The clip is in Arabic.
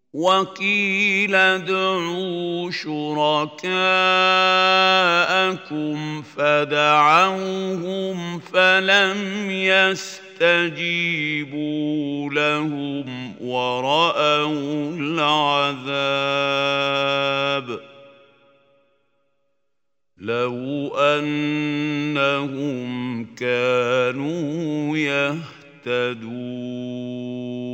وقيل ادعوا شركاءكم فدعوهم فلم يستجيبوا لهم ورأوا العذاب لو أنهم كانوا يهتدون.